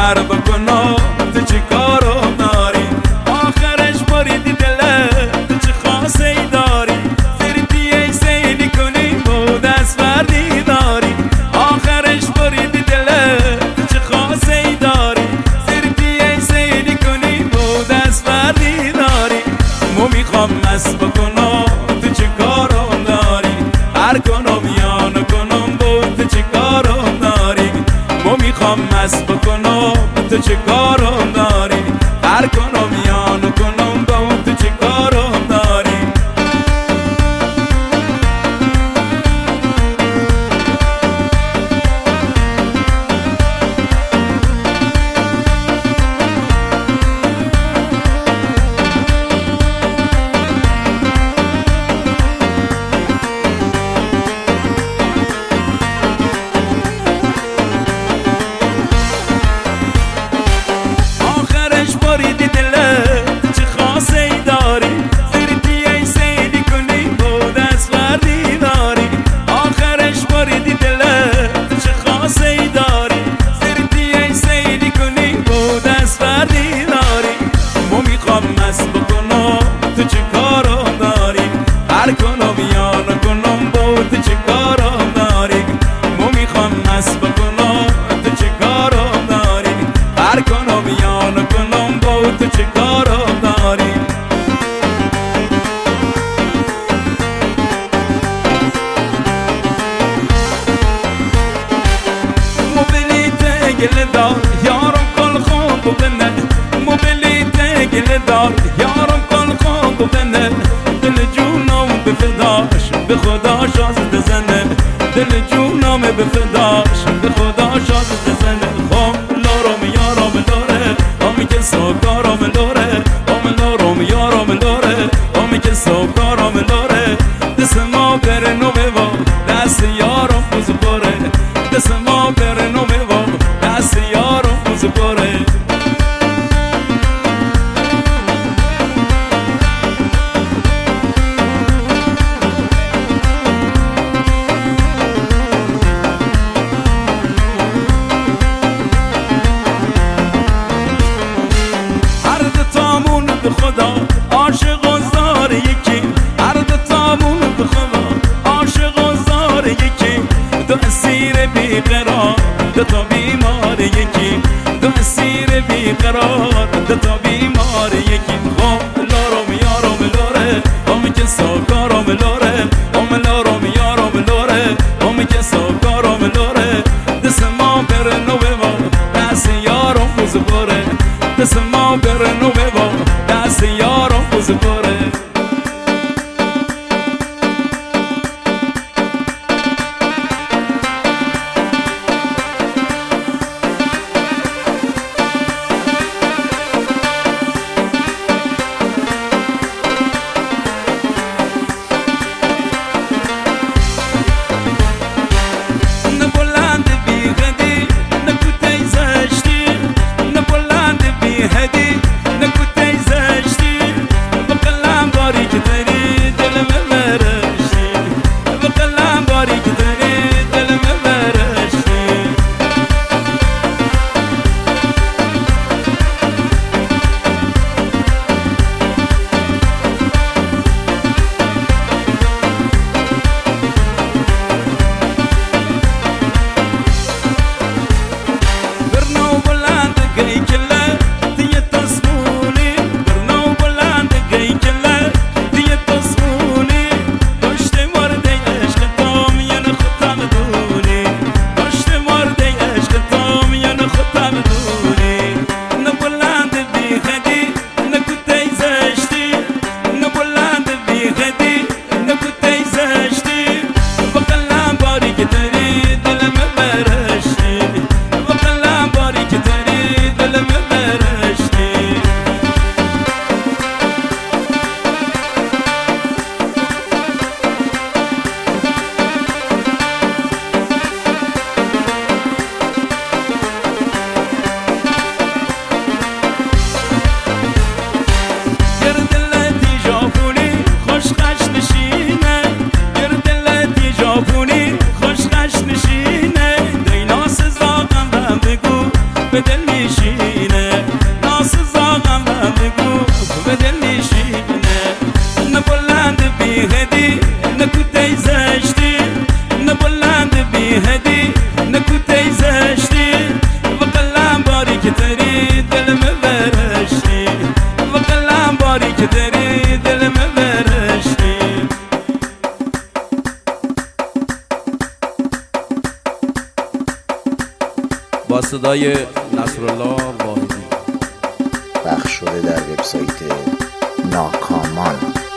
باور بکنم تو چه کارم داری، آخرش بریدی دلت تو چه خاصه ای داری، زرتی ای سیلی کنی و دست بردی داری، آخرش بریدی دلت تو چه خاصه ای داری، زرتی ای سیلی کنی و دست بردی داری. مو میخوام مست بکنم تو چه کارم داری، هر کنم یا نکنم با تو چه کارم داری، مو میخوام مست بکنم تو چه کارم داری، هر کنم یا نکنم با تو چه کارم داری. بریدی دلت چه خاصه ای داری، زرتی ای سیلی کنی و دست بردی داری، آخرش بریدی دلت چه خاصه ای داری، زرتی ای سیلی کنی و دست بردی داری. مو میخوام مست بکنم تو چه کارم داری، هر کنم یا نکنم با تو چه کارم داری، مو میخوام مست بکنم تو چه کارم داری، هر کنم یا نکنم تو چه کارم داری. موبیلیت گل دار یارم کل خوب بنه، موبیلیت گل دار یارم کل خوب بنه، دل جونم به فداش به خدا شازده زنه، دل جونم به فداش به خدا شازده زنه. خم لارم یارم داره آمی که سوکارم داره، آم لارم یارم داره آمی که سوکارم داره، دست ما بر نومه و دست یارم بوز باره، دست ما بر نومه و دست یارم بوز باره. به خدا عاشق و زار یکی، هر دو تامون به خدا عاشق و زار یکی، دو اسیر بیقرار دو تا بیمار یکی، دو اسیر بیقرار دو تا بیمار یکی. خب لارم یارم لاره آمی که سوکارم لاره، آم لارم یارم لاره آمی که سوکارم لاره، دست ما بر نوه و دست یارم بوز باره، دست ما بر نوه و دست یارم بوز باره. صدای نصرالله واحدی. پخش شده در وبسایت ناکامان.